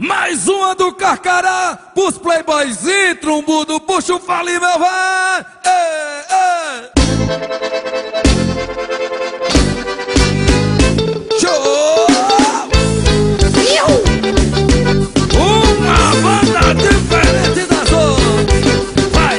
Mais uma do Carcará, pros playboys e trumbudo, puxa o fale, meu vai! Show! Uma banda diferente das outras. Vai,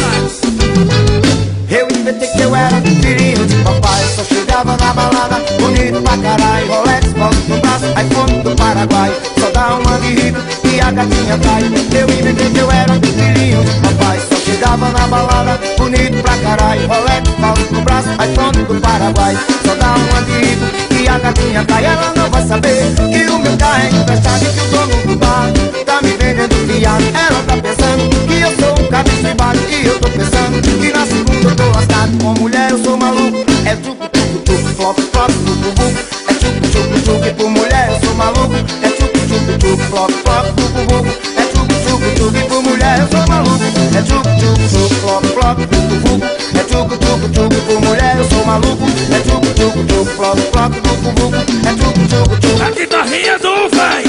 vai! Eu inventei que eu era filhinho de papai. Só chegava na balada, bonito pra caralho. Rolex, volta no braço, iPhone do Paraguai. Só dá uma de rico e a gatinha cai. Eu inventei que eu era filhinho de papai. Só chegava na balada, bonito pra caralho. Rolex, volta no braço, iPhone do Paraguai. Só dá uma de rico e a gatinha cai. Ela não vai saber que o meu carro é emprestado e que o dono do bar tá me vendendo fiado. Ela tá pensando que eu sou um cabeça de baixo e eu tô pensando que na segunda eu tô lascado. Com mulher eu sou maluco, é tchucu, tchucu, tchucu, flop, flop, bucu, bucu. É tchucu, tchucu, tchucu, e por mulher eu sou maluco. É tchucu, tchucu, tchucu, flop, flop, bucu, bucu. É tchucu, tchucu, tchucu, e por mulher eu sou maluco. É tchucu, tchucu, tchucu, flop, flop, bucu, bucu. É tchucu, tchucu, tchucu, e por mulher eu sou maluco. É tchucu, tchucu, tchucu, flop, flop, bucu, bucu. É tchucu, tchucu, tchucu. A guitarrinha do véi!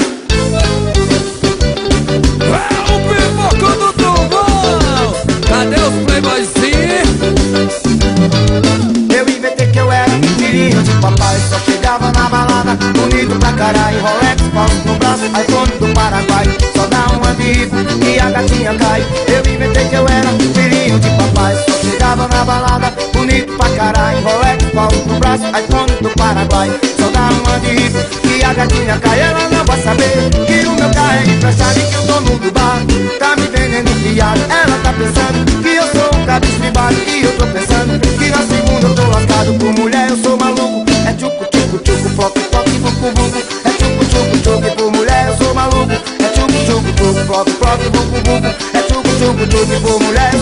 É o pipoco do trovão! Cadê os playboyzinhos? Eu inventei que eu era filhinho de papai. Só chegava na balada, bonito pra caralho. Rolex, paulo no braço, iPhone do Paraguai. Só dá uma de rico e a gatinha cai. Eu inventei que eu era filhinho de papai. Só chegava na balada, bonito pra caralho. Rolex, paulo no braço, iPhone do Paraguai. Só dá uma de rico e a gatinha cai. Ela não vai saber que o meu carro é emprestado e que o dono do bar tá me vendendo fiado. Ela tá pensando que eu sou um cabeça de baixo e eu tô pensando que na segunda eu tô lascado. Por mulher eu sou maluco. É tchucu, tchucu, tchucu, flop, flop, bucu, bucu. É tchucu, tchucu, tchucu, e por mulher eu sou maluco. É tchucu, tchucu, tchucu, flop, flop, bucu, bucu. É tchucu, tchucu, tchucu, e por mulher